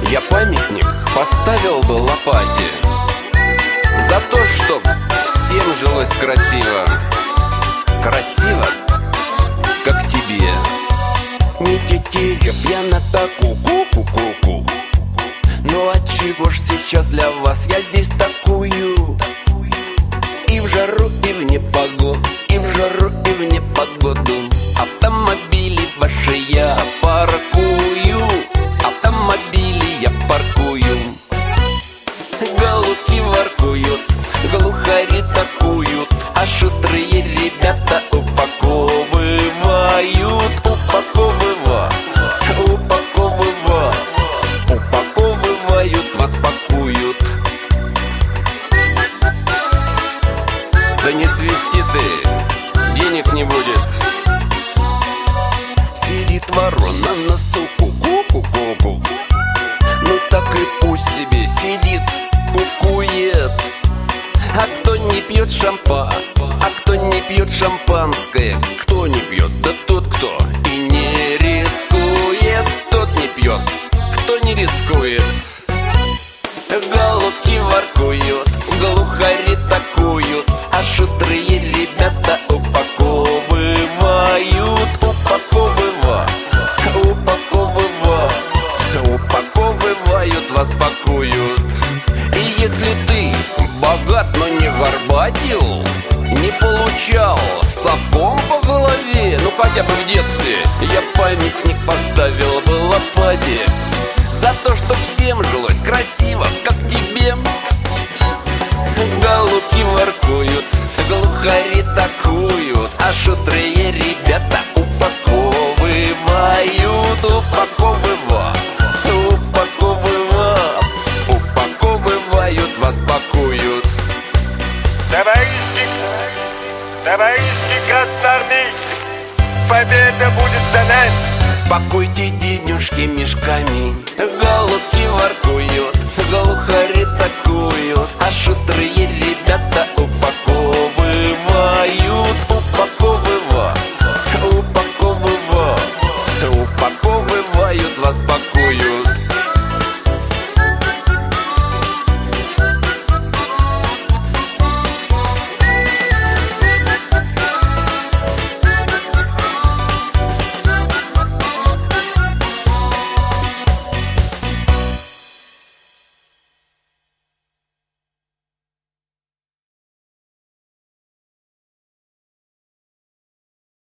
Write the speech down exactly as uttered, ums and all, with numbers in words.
Я памятник поставил бы лопате за то, чтоб всем жилось красиво. Красиво, как тебе. Не тетерев я на таку ку-ку-ку-ку. Ну отчего ж сейчас для вас я здесь такую? И в жару, и в непогоду, и в жару, и в непогоду автомобили ваши я паркую. Автомобили я паркую. Голубки воркуют, глухари такуют, а шустрые ребята упаковывают. Упаковывают, упаковывают, упаковывают, вас пакуют. Да не свисти ты, денег не будет. Сидит ворона на носу, ку-ку-ку-ку. Ну так и пусть себе сидит, кукует. А кто не пьет шампа, а кто не пьет шампанское? Кто не пьет? Да тот, кто и не рискует. Тот не пьет, кто не рискует. Голубки воркуют, глухари такуют, а шустрые ребята упаковывают. Упаковывают, упаковывают, упаковывают, вас пакуют. И если ты богат, но не горбатил, не получал совком по голове, ну хотя бы в детстве, я памятник поставил бы лопате за то, что всем жилось красиво, как тебе. Голубки воркуют, глухари такуют, а шустрые ребята упаковывают. Упаковывают, упаковывают, упаковывают, вас пакуют. Товарищи, товарищи красноармейцы, победа будет за нами. Пакуйте денежки мешками. Голубки воркуют, глухари такуют, а шустрые ребята упаковывают. Упаковывают.